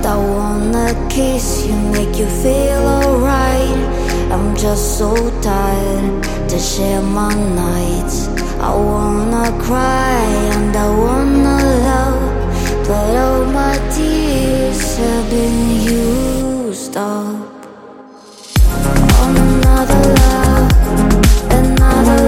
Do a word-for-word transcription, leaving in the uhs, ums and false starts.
I wanna kiss you, make you feel alright. I'm just so tired to share my nights. I wanna cry and I wanna love, but all my tears have been used up on another love, another